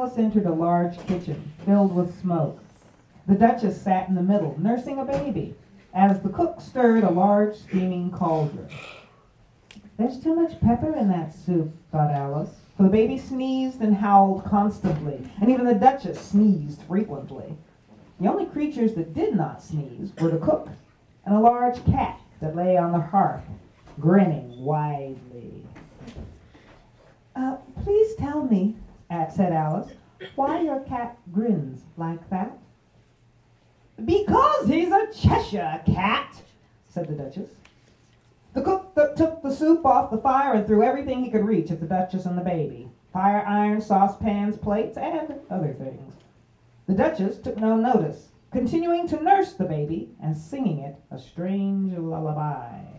Alice entered a large kitchen filled with smoke. The Duchess sat in the middle, nursing a baby, as the cook stirred a large steaming cauldron. There's too much pepper in that soup, thought Alice, for the baby sneezed and howled constantly, and even the Duchess sneezed frequently. The only creatures that did not sneeze were the cook and a large cat that lay on the hearth, grinning widely. Please tell me, said Alice, why your cat grins like that. Because he's a Cheshire cat, said the Duchess. The cook took the soup off the fire and threw everything he could reach at the Duchess and the baby. Fire irons, saucepans, plates, and other things. The Duchess took no notice, continuing to nurse the baby and singing it a strange lullaby.